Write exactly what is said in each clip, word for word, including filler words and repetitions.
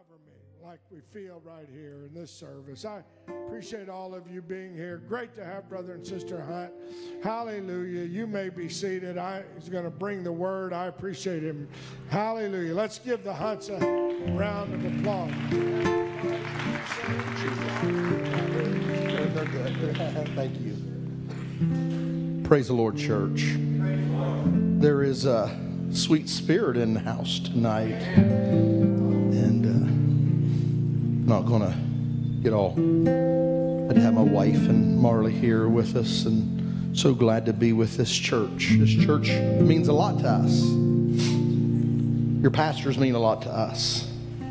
cover me like we feel right here in this service. I appreciate all of you being here. Great to have Brother and Sister Hunt. Hallelujah. You may be seated. I, he's going to bring the word. I appreciate him. Hallelujah. Let's give the Hunts a round of applause. They're good. Thank you. Praise the Lord, church. There is a sweet spirit in the house tonight. And uh, I'm not going to get all... I'd have my wife and Marley here with us, and so glad to be with this church. This church means a lot to us. Your pastors mean a lot to us.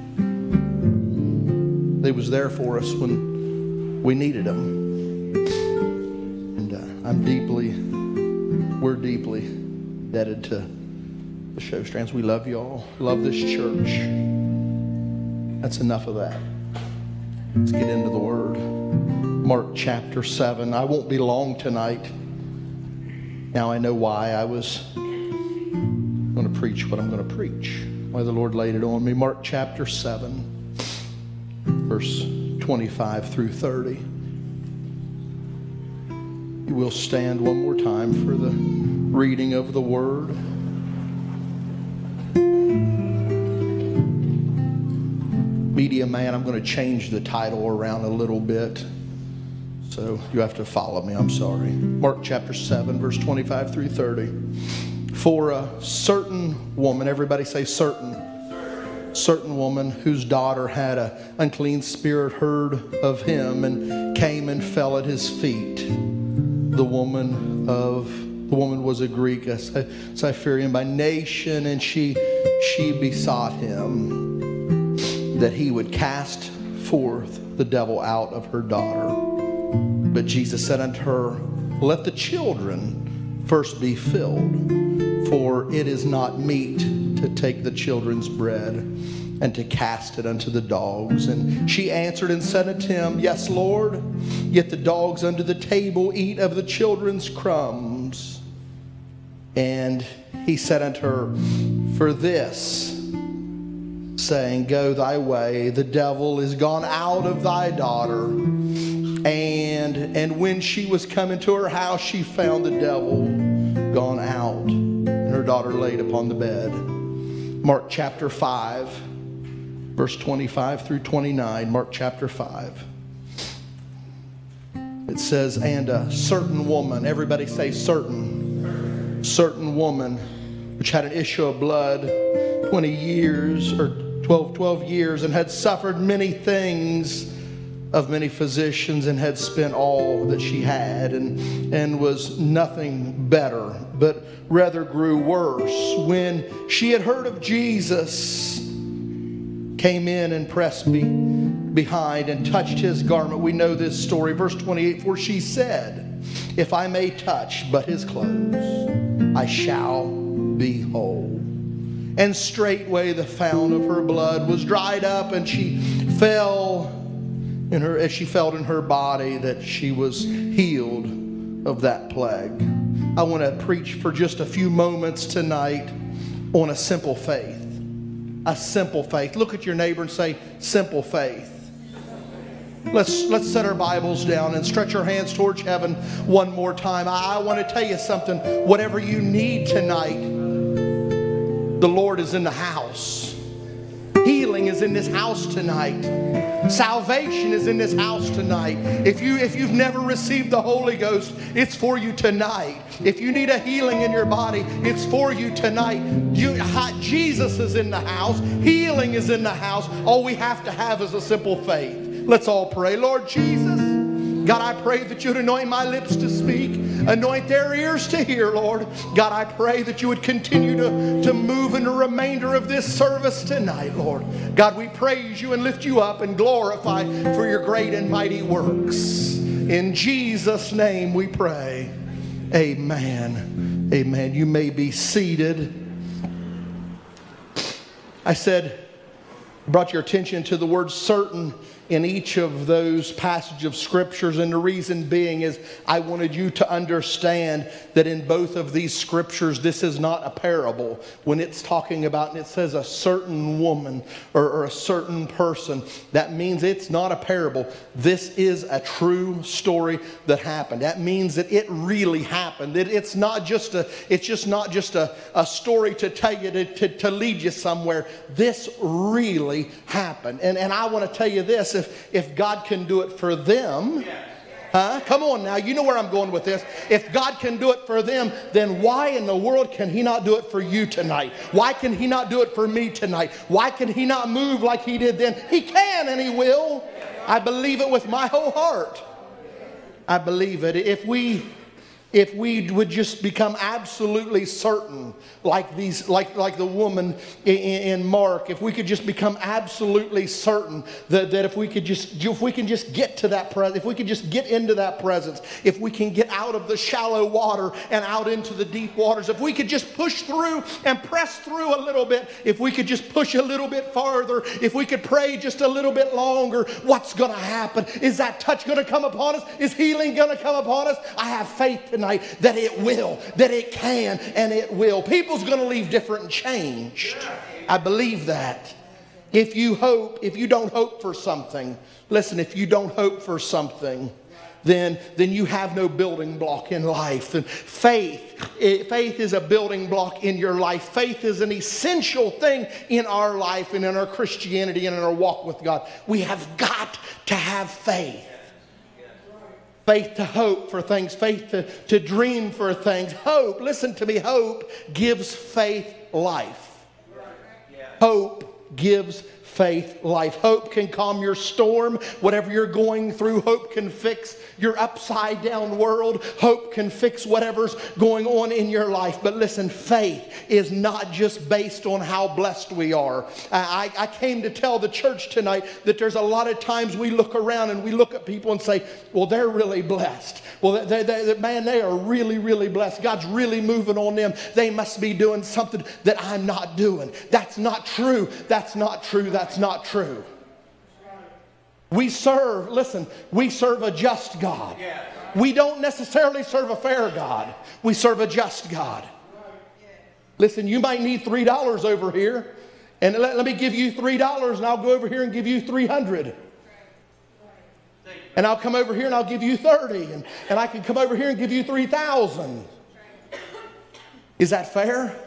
They was there for us when we needed them. And uh, I'm deeply, we're deeply indebted to the Show Strands. We love you all. Love this church. That's enough of that. Let's get into the Word. Mark chapter seven. I won't be long tonight. Now I know why I was going to preach what I'm going to preach. Why the Lord laid it on me. Mark chapter seven, verse twenty-five through thirty. You will stand one more time for the reading of the Word. Media man, I'm going to change the title around a little bit, so you have to follow me. I'm sorry. Mark chapter seven, verse twenty-five through thirty. For a certain woman, everybody say certain. Certain, certain woman whose daughter had an unclean spirit heard of him and came and fell at his feet. The woman of the woman was a Greek, a Cyprian by nation, and she she besought him that he would cast forth the devil out of her daughter. But Jesus said unto her, let the children first be filled, for it is not meet to take the children's bread and to cast it unto the dogs. And she answered and said unto him, yes, Lord, yet the dogs under the table eat of the children's crumbs. And he said unto her, for this, saying, go thy way, the devil is gone out of thy daughter. And and when she was come into her house, she found the devil gone out, and her daughter laid upon the bed. Mark chapter five, verse twenty-five through twenty-nine. Mark chapter five. It says, and a certain woman, everybody say certain, certain woman, which had an issue of blood twenty years, or twelve, twelve years, and had suffered many things of many physicians, and had spent all that she had, and, and was nothing better, but rather grew worse. When she had heard of Jesus, came in and pressed me behind and touched his garment. We know this story. Verse twenty-eight, for she said, if I may touch but his clothes, I shall be whole. And straightway the fount of her blood was dried up, and she fell in her, as she felt in her body that she was healed of that plague. I want to preach for just a few moments tonight on a simple faith. A simple faith. Look at your neighbor and say, simple faith. Let's, let's set our Bibles down and stretch our hands towards heaven one more time. I, I want to tell you something. Whatever you need tonight, the Lord is in the house. Healing is in this house tonight. Salvation is in this house tonight. If, you, if you've never received the Holy Ghost, it's for you tonight. If you need a healing in your body, it's for you tonight. You, Jesus is in the house. Healing is in the house. All we have to have is a simple faith. Let's all pray. Lord Jesus, God, I pray that you'd anoint my lips to speak, anoint their ears to hear, Lord. God, I pray that you would continue to, to move in the remainder of this service tonight, Lord. God, we praise you and lift you up and glorify for your great and mighty works. In Jesus' name we pray. Amen. Amen. You may be seated. I said, brought your attention to the word certain in each of those passages of scriptures. And the reason being is I wanted you to understand that in both of these scriptures, this is not a parable. When it's talking about, and it says a certain woman or, or a certain person, that means it's not a parable. This is a true story that happened. That means that it really happened. That it's not just a, it's just not just a, a story to tell you, to, to, to lead you somewhere. This really happened. And, and I want to tell you this, if, if God can do it for them, huh? Come on now, you know where I'm going with this. If God can do it for them, then why in the world can He not do it for you tonight? Why can He not do it for me tonight? Why can He not move like He did then? He can and He will. I believe it with my whole heart. I believe it. If we... If we would just become absolutely certain, like these, like, like the woman in, in Mark, if we could just become absolutely certain that, that if we could just, if we can just get to that presence, if we could just get into that presence, if we can get out of the shallow water and out into the deep waters, if we could just push through and press through a little bit, if we could just push a little bit farther, if we could pray just a little bit longer, what's going to happen? Is that touch going to come upon us? Is healing going to come upon us? I have faith tonight that it will, that it can, and it will. People's going to leave different and changed. I believe that. If you hope, if you don't hope for something, listen, if you don't hope for something, then, then you have no building block in life. And faith, faith is a building block in your life. Faith is an essential thing in our life and in our Christianity and in our walk with God. We have got to have faith. Faith to hope for things. Faith to, to dream for things. Hope, listen to me, hope gives faith life. Hope gives faith life. Hope can calm your storm. Whatever you're going through, hope can fix your upside down world. Hope can fix whatever's going on in your life. But listen, faith is not just based on how blessed we are. I, I came to tell the church tonight that there's a lot of times we look around and we look at people and say, well, they're really blessed. Well, they, they, they, man, they are really, really blessed. God's really moving on them. They must be doing something that I'm not doing. That's not true. That's not true. That's not true. We serve, listen, we serve a just God. We don't necessarily serve a fair God. We serve a just God. Listen, you might need three dollars over here. And let, let me give you three dollars and I'll go over here and give you three hundred dollars. And I'll come over here and I'll give you thirty. And, and I can come over here and give you three thousand. Is that fair?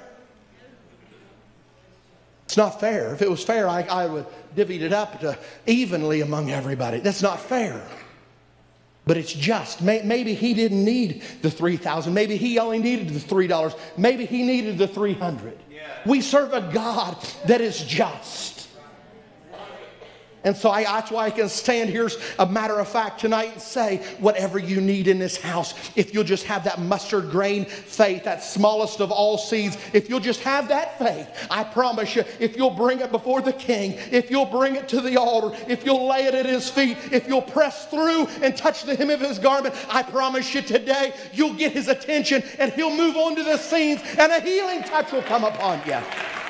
It's not fair. If it was fair, I, I would divvy it up to evenly among everybody. That's not fair. But it's just. May, maybe he didn't need the three thousand. Maybe he only needed the three dollars. Maybe he needed the three hundred. Yeah. We serve a God that is just. And so I, that's why I can stand here, a matter of fact, tonight and say, whatever you need in this house, if you'll just have that mustard grain faith, that smallest of all seeds, if you'll just have that faith, I promise you, if you'll bring it before the King, if you'll bring it to the altar, if you'll lay it at His feet, if you'll press through and touch the hem of His garment, I promise you today, you'll get His attention and He'll move on to the scenes and a healing touch will come upon you.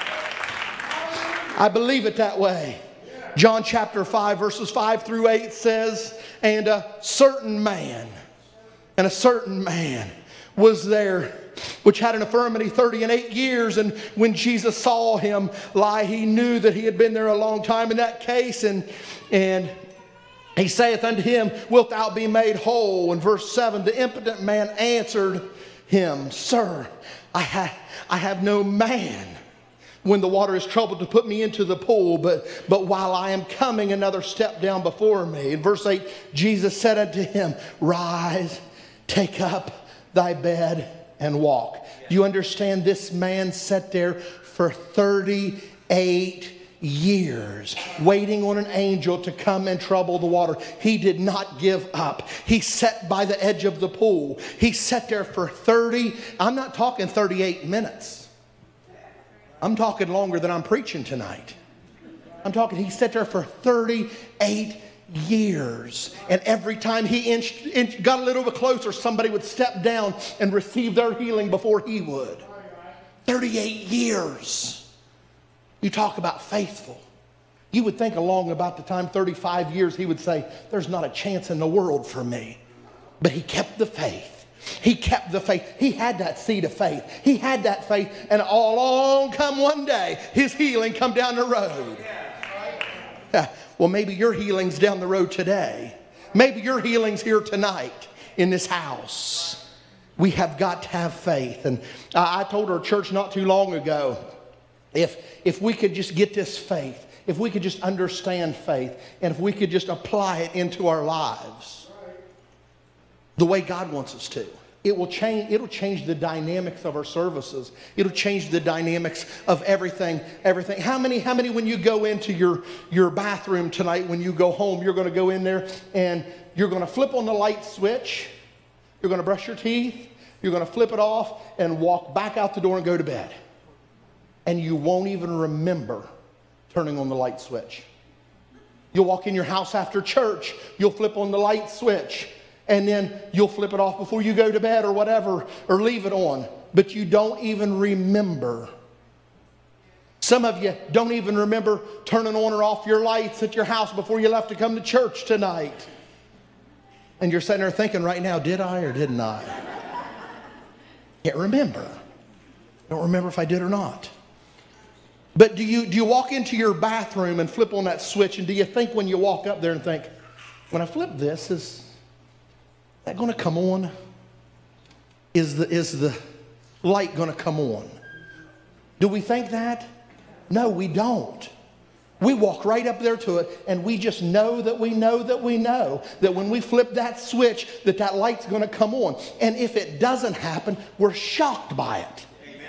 I believe it that way. John chapter five verses five through eight says, and a certain man, and a certain man was there, which had an infirmity thirty and eight years. And when Jesus saw him lie, he knew that he had been there a long time in that case. And, and he saith unto him, wilt thou be made whole? And verse seven, the impotent man answered him, Sir, I, ha- I have no man when the water is troubled to put me into the pool, but, but while I am coming, another step down before me. In verse eight, Jesus said unto him, Rise, take up thy bed and walk. Do you understand? This man sat there for thirty-eight years waiting on an angel to come and trouble the water. He did not give up. He sat by the edge of the pool. He sat there for thirty, I'm not talking thirty-eight minutes. I'm talking longer than I'm preaching tonight. I'm talking, he sat there for thirty-eight years. And every time he inched, inched, got a little bit closer, somebody would step down and receive their healing before he would. thirty-eight years. You talk about faithful. You would think along about the time, thirty-five years, he would say, there's not a chance in the world for me. But he kept the faith. He kept the faith. He had that seed of faith. He had that faith. And all along come one day, his healing come down the road. Yeah. Well, maybe your healing's down the road today. Maybe your healing's here tonight in this house. We have got to have faith. And I told our church not too long ago, if, if we could just get this faith, if we could just understand faith, and if we could just apply it into our lives the way God wants us to, it will change, it'll change the dynamics of our services. It'll change the dynamics of everything, everything. How many, how many when you go into your, your bathroom tonight, when you go home, you're going to go in there and you're going to flip on the light switch, you're going to brush your teeth, you're going to flip it off and walk back out the door and go to bed. And you won't even remember turning on the light switch. You'll walk in your house after church, you'll flip on the light switch, and then you'll flip it off before you go to bed or whatever, or leave it on. But you don't even remember. Some of you don't even remember turning on or off your lights at your house before you left to come to church tonight. And you're sitting there thinking right now, did I or didn't I? Can't remember. Don't remember if I did or not. But do you, do you walk into your bathroom and flip on that switch, and do you think when you walk up there and think, when I flip this, is that going to come on? Is the, is the light going to come on? Do we think that? No, we don't. We walk right up there to it, and we just know that we know that we know that when we flip that switch, that that light's going to come on. And if it doesn't happen, we're shocked by it.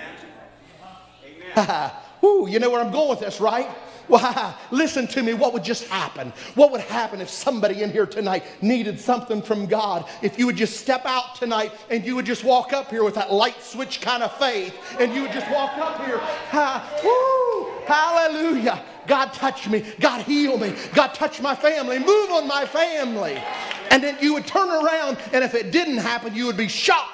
Amen. Amen. Woo, you know where I'm going with this, right? Why? Listen to me. What would just happen? What would happen if somebody in here tonight needed something from God? If you would just step out tonight and you would just walk up here with that light switch kind of faith, and you would just walk up here. Ha, woo, hallelujah. God touch me. God heal me. God touch my family. Move on my family. And then you would turn around, and if it didn't happen, you would be shocked.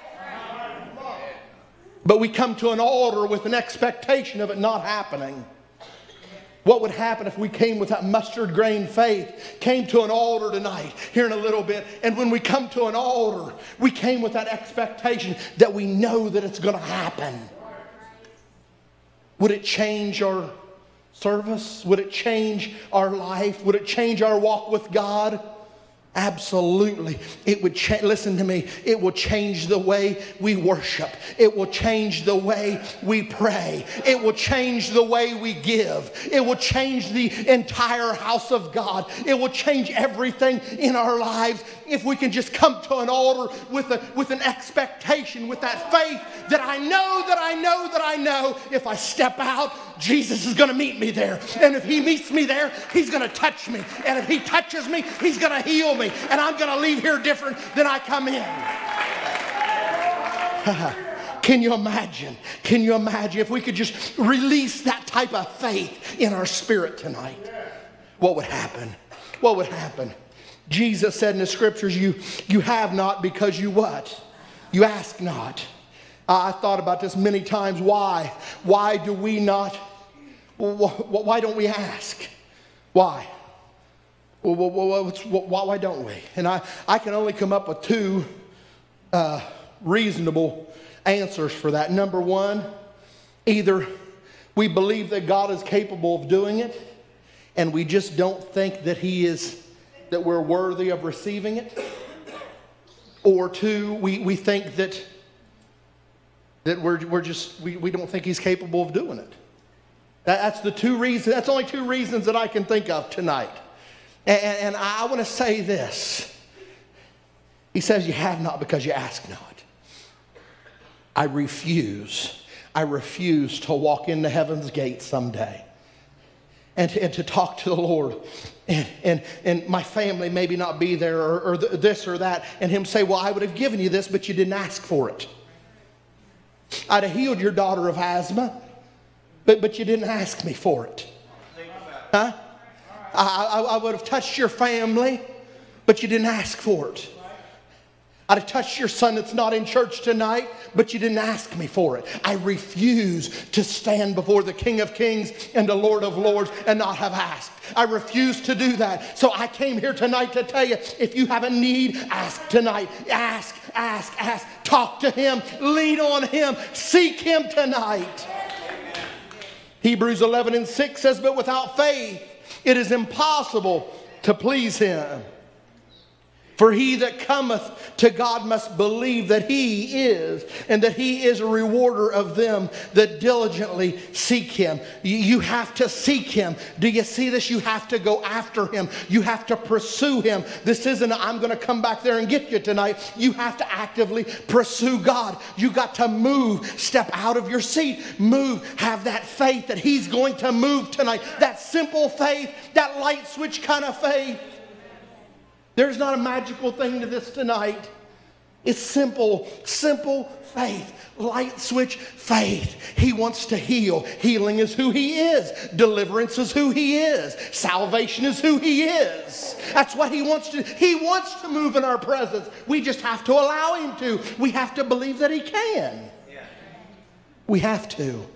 But we come to an altar with an expectation of it not happening. What would happen if we came with that mustard grain faith, came to an altar tonight, here in a little bit, and when we come to an altar, we came with that expectation that we know that it's going to happen. Would it change our service? Would it change our life? Would it change our walk with God? Absolutely. It would change. Listen to me. It will change the way we worship. It will change the way we pray. It will change the way we give. It will change the entire house of God. It will change everything in our lives if we can just come to an altar with a with an expectation, with that faith that I know that I know that I know if I step out, Jesus is going to meet me there. And if he meets me there, he's going to touch me. And if he touches me, he's going to heal me. And I'm going to leave here different than I come in. Can you imagine? Can you imagine if we could just release that type of faith in our spirit tonight? What would happen? What would happen? Jesus said in the scriptures, you, you have not because you what? You ask not. I thought about this many times. Why? Why do we not? Why don't we ask? Why? Why don't we? And I, I can only come up with two uh, reasonable answers for that. Number one, either we believe that God is capable of doing it, and we just don't think that He is, that we're worthy of receiving it. Or two, we, we think that that we're, we're just, we, we don't think He's capable of doing it. That, that's the two reasons, that's only two reasons that I can think of tonight. And, and I want to say this. He says you have not because you ask not. I refuse. I refuse to walk into heaven's gate someday and to, and to talk to the Lord. And, and, and my family maybe not be there, or, or this or that. And Him say, well, I would have given you this, but you didn't ask for it. I'd have healed your daughter of asthma, but, but you didn't ask me for it. Huh? I, I, I would have touched your family, but you didn't ask for it. I'd have touched your son that's not in church tonight, but you didn't ask me for it. I refuse to stand before the King of Kings and the Lord of Lords and not have asked. I refuse to do that. So I came here tonight to tell you, if you have a need, ask tonight. Ask, ask, ask. Talk to him. Lean on him. Seek him tonight. Hebrews eleven and six says, but without faith, it is impossible to please him. For he that cometh to God must believe that he is, and that he is a rewarder of them that diligently seek him. You have to seek him. Do you see this? You have to go after him. You have to pursue him. This isn't, I'm going to come back there and get you tonight. You have to actively pursue God. You got to move. Step out of your seat. Move. Have that faith that he's going to move tonight. That simple faith, that light switch kind of faith. There's not a magical thing to this tonight. It's simple, simple faith. Light switch faith. He wants to heal. Healing is who he is. Deliverance is who he is. Salvation is who he is. That's what he wants to do. He wants to move in our presence. We just have to allow him to. We have to believe that he can. We have to.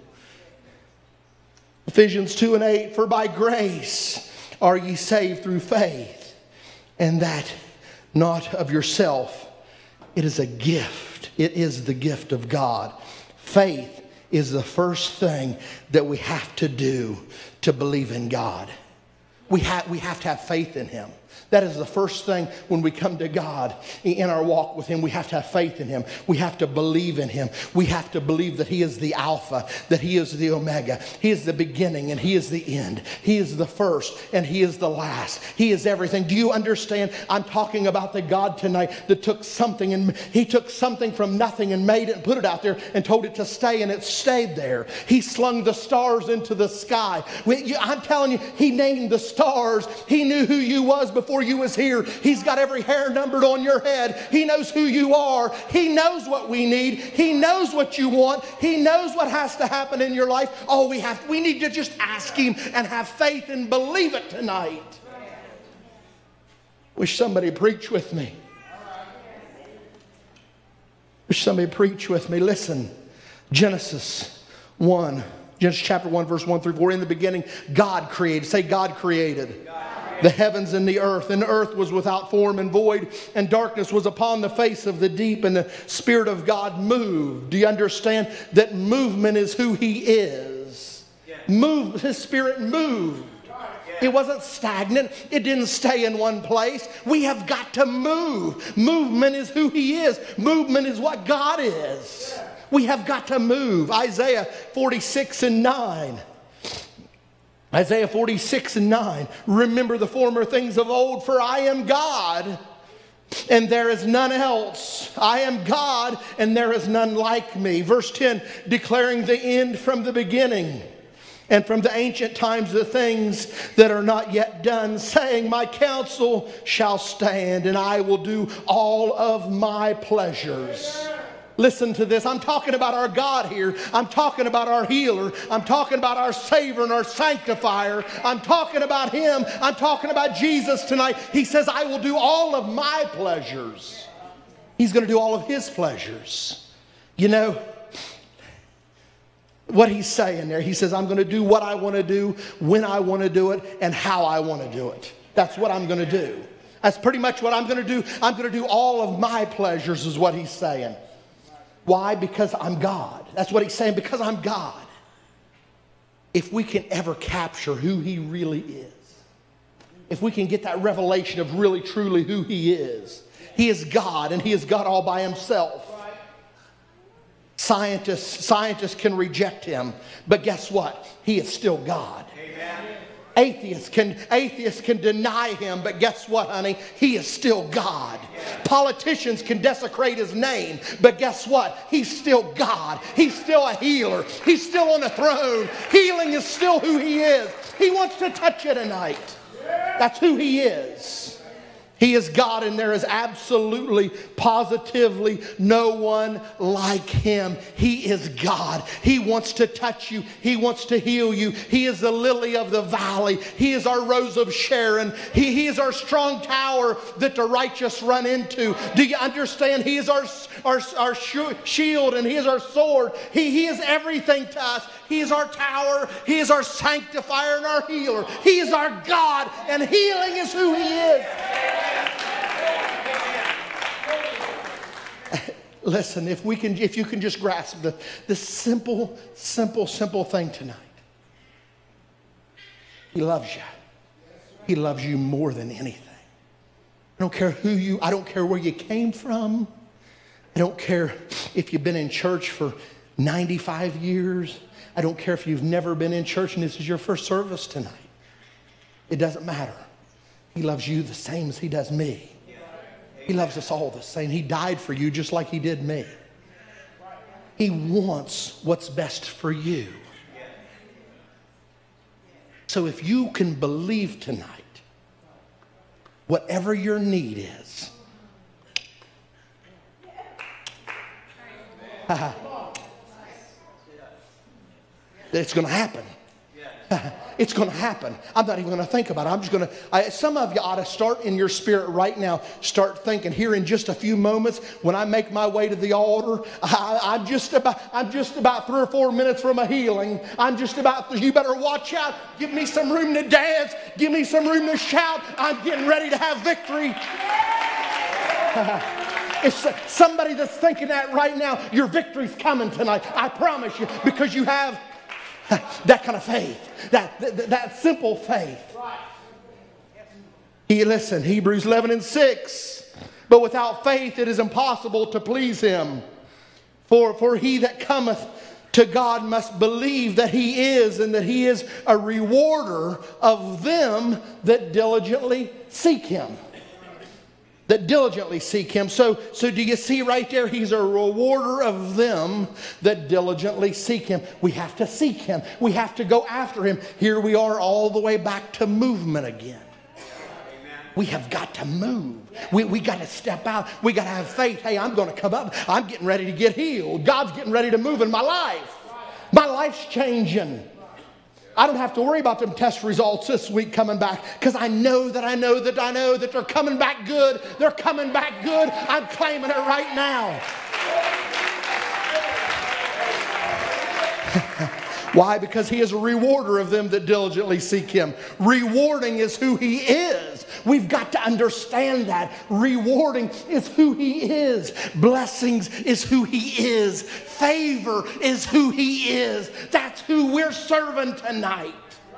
Ephesians two and eight, for by grace are ye saved through faith. And that not of yourself. It is a gift. It is the gift of God. Faith is the first thing that we have to do to believe in God. We have, we have to have faith in him. That is the first thing when we come to God in our walk with him. We have to have faith in him. We have to believe in him. We have to believe that he is the Alpha, that he is the Omega. He is the beginning and he is the end. He is the first and he is the last. He is everything. Do you understand? I'm talking about the God tonight that took something and he took something from nothing and made it and put it out there and told it to stay, and it stayed there. He slung the stars into the sky. I'm telling you, he named the stars. He knew who you was before you was here. He's got every hair numbered on your head. He knows who you are. He knows what we need. He knows what you want. He knows what has to happen in your life. All we have, we need to just ask him and have faith and believe it tonight. Wish somebody preach with me. Wish somebody preach with me. Listen, Genesis one, Genesis chapter one, verse one through four. In the beginning, God created. Say, God created. God. The heavens and the earth, and the earth was without form and void, and darkness was upon the face of the deep, and the Spirit of God moved. Do you understand that movement is who he is? Yeah. Move, his Spirit moved. It wasn't stagnant. It didn't stay in one place. We have got to move. Movement is who he is. Movement is what God is. We have got to move. Isaiah forty-six and nine. Isaiah forty-six and nine. Remember the former things of old, for I am God, and there is none else. I am God, and there is none like me. Verse ten, declaring the end from the beginning, and from the ancient times the things that are not yet done, saying, my counsel shall stand, and I will do all of my pleasures. Listen to this. I'm talking about our God here. I'm talking about our healer. I'm talking about our Savior and our sanctifier. I'm talking about him. I'm talking about Jesus tonight. He says, I will do all of my pleasures. He's going to do all of his pleasures. You know what he's saying there? He says, I'm going to do what I want to do, when I want to do it, and how I want to do it. That's what I'm going to do. That's pretty much what I'm going to do. I'm going to do all of my pleasures is what he's saying. Why? Because I'm God. That's what he's saying, because I'm God. If we can ever capture who he really is, if we can get that revelation of really truly who he is, he is God, and he is God all by himself. Scientists, scientists can reject him, but guess what? He is still God. Amen. Atheists can, atheists can deny him, but guess what, honey? He is still God. Yeah. Politicians can desecrate his name, but guess what? He's still God. He's still a healer. He's still on the throne. Healing is still who he is. He wants to touch you tonight. That's who he is. He is God, and there is absolutely, positively no one like Him. He is God. He wants to touch you. He wants to heal you. He is the lily of the valley. He is our rose of Sharon. He, he is our strong tower that the righteous run into. Do you understand? He is our, our, our shield, and He is our sword. He, he is everything to us. He is our tower. He is our sanctifier and our healer. He is our God, and healing is who He is. Listen, if we can, if you can just grasp the, the simple, simple, simple thing tonight. He loves you. He loves you more than anything. I don't care who you, I don't care where you came from. I don't care if you've been in church for ninety-five years. I don't care if you've never been in church and this is your first service tonight. It doesn't matter. He loves you the same as He does me. He loves us all the same. He died for you just like He did me. He wants what's best for you. So if you can believe tonight, whatever your need is, it's going to happen. It's going to happen. I'm not even going to think about it. I'm just going to, I, some of you ought to start in your spirit right now. Start thinking here in just a few moments when I make my way to the altar. I, I'm just about, I'm just about three or four minutes from a healing. I'm just about, you better watch out. Give me some room to dance. Give me some room to shout. I'm getting ready to have victory. If somebody that's thinking that right now, your victory's coming tonight. I promise you, because you have that kind of faith, that, that, that simple faith. He, listen, Hebrews eleven and six. But without faith it is impossible to please Him. For, for he that cometh to God must believe that He is, and that He is a rewarder of them that diligently seek Him. That diligently seek Him. So, so do you see right there? He's a rewarder of them that diligently seek Him. We have to seek Him. We have to go after Him. Here we are all the way back to movement again. We have got to move. We, we got to step out. We got to have faith. Hey, I'm going to come up. I'm getting ready to get healed. God's getting ready to move in my life. My life's changing. I don't have to worry about them test results this week coming back, because I know that I know that I know that they're coming back good. They're coming back good. I'm claiming it right now. Why? Because He is a rewarder of them that diligently seek Him. Rewarding is who He is. We've got to understand that. Rewarding is who He is. Blessings is who He is. Favor is who He is. That's who we're serving tonight.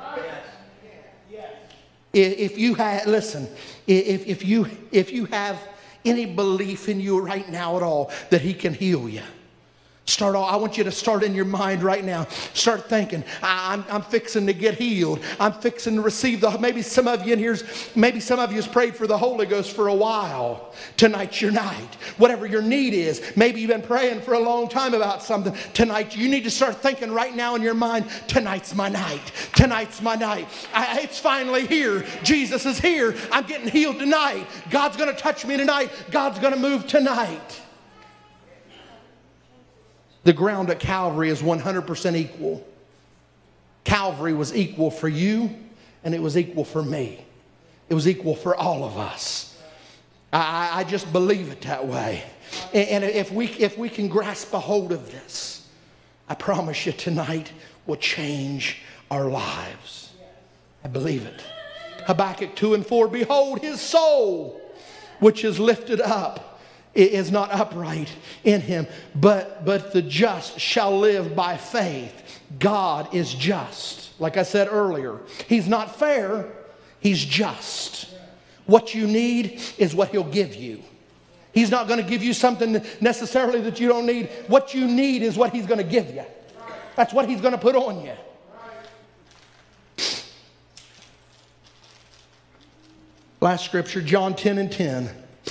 If you have, listen, if, if, you, if you have any belief in you right now at all that He can heal you, Start all, I want you to start in your mind right now. Start thinking, I'm, I'm fixing to get healed. I'm fixing to receive the, maybe some of you in here's, maybe some of you has prayed for the Holy Ghost for a while. Tonight's your night. Whatever your need is. Maybe you've been praying for a long time about something. Tonight, you need to start thinking right now in your mind, tonight's my night. Tonight's my night. I, it's finally here. Jesus is here. I'm getting healed tonight. God's going to touch me tonight. God's going to move tonight. The ground at Calvary is one hundred percent equal. Calvary was equal for you, and it was equal for me. It was equal for all of us. I, I just believe it that way. And, and if we, if we can grasp a hold of this, I promise you tonight will change our lives. I believe it. Habakkuk two and four, behold, his soul, which is lifted up, it is not upright in him, but, but the just shall live by faith. God is just. Like I said earlier, He's not fair, He's just. What you need is what He'll give you. He's not going to give you something necessarily that you don't need. What you need is what He's going to give you. That's what He's going to put on you. Last scripture, John ten and ten.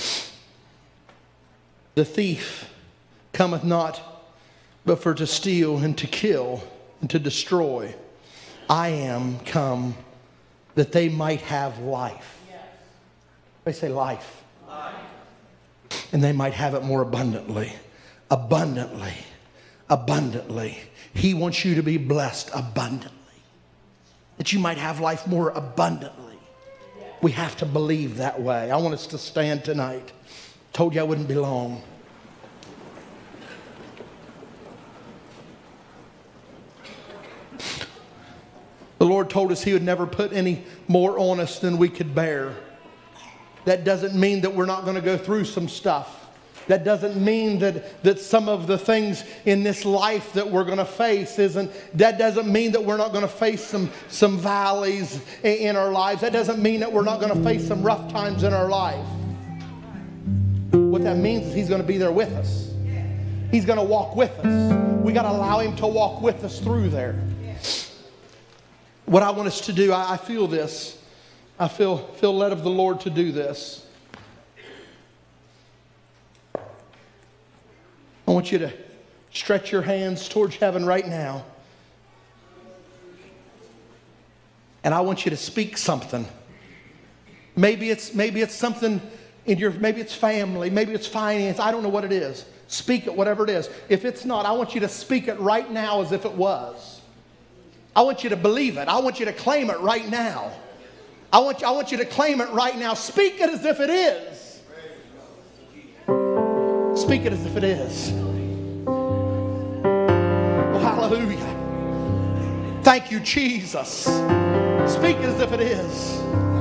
The thief cometh not but for to steal and to kill and to destroy. I am come that they might have life They say life. Life. And they might have it more abundantly. Abundantly. Abundantly. He wants you to be blessed abundantly. That you might have life more abundantly. We have to believe that way. I want us to stand tonight. Told you I wouldn't be long. The Lord told us He would never put any more on us than we could bear. That doesn't mean that we're not going to go through some stuff. That doesn't mean that, that some of the things in this life that we're going to face isn't, that doesn't mean that we're not going to face some, some valleys in, in our lives. That doesn't mean that we're not going to face some rough times in our life. What that means is He's going to be there with us. He's going to walk with us. We got to allow Him to walk with us through there. What I want us to do, I, I feel this. I feel, feel led of the Lord to do this. I want you to stretch your hands towards heaven right now. And I want you to speak something. Maybe it's, maybe it's something in your, maybe it's family, maybe it's finance. I don't know what it is. Speak it, whatever it is. If it's not, I want you to speak it right now as if it was. I want you to believe it. I want you to claim it right now. I want you, I want you to claim it right now. Speak it as if it is. Speak it as if it is. Oh, hallelujah. Thank you, Jesus. Speak it as if it is.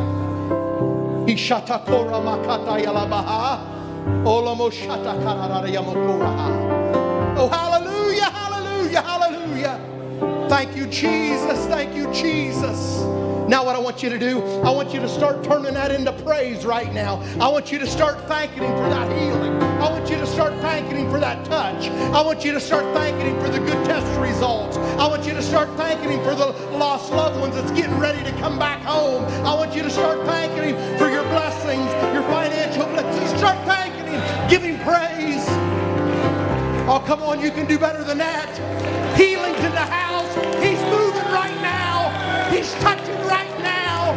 Oh, hallelujah, hallelujah, hallelujah. Thank you, Jesus. Thank you, Jesus. Now what I want you to do, I want you to start turning that into praise right now. I want you to start thanking Him for that healing. I want you to start thanking Him for that touch. I want you to start thanking Him for the good test results. I want you to start thanking Him for the lost loved ones that's getting ready to come back home. I want you to start thanking Him for your blessings, your financial blessings. Start thanking Him. Give Him praise. Oh, come on, you can do better than that. Healing's in the house. He's moving right now. He's touching right now.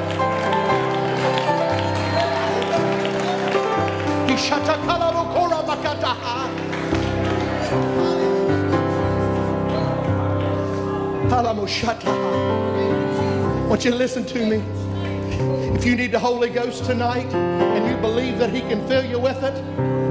I want you to listen to me. If you need the Holy Ghost tonight and you believe that He can fill you with it,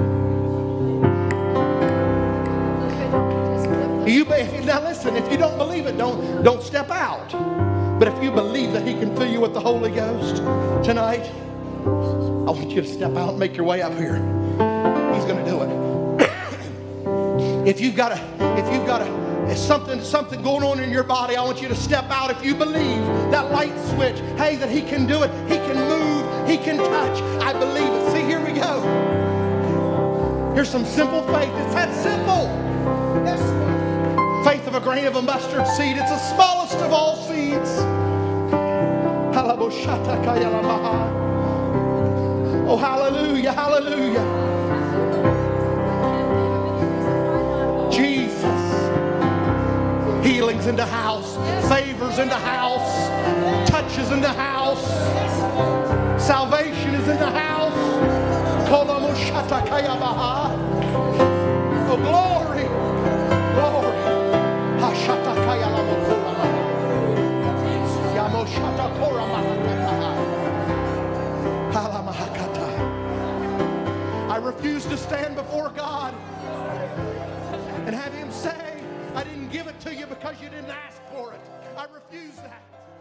You, now listen, if you don't believe it, don't, don't step out. But if you believe that He can fill you with the Holy Ghost tonight, I want you to step out and make your way up here. He's going to do it. If you've got a, if you've got a, something, something going on in your body, I want you to step out. If you believe that light switch, hey, that He can do it, He can move, He can touch. I believe it. See, here we go. Here's some simple faith. It's that simple. Yes. Faith of a grain of a mustard seed. It's the smallest of all seeds. Oh, hallelujah, hallelujah. Jesus. Healing's in the house. Favors in the house. Touches in the house. Salvation is in the house. Oh, glory. Glory. I refuse to stand before God and have Him say, I didn't give it to you because you didn't ask for it. I refuse that.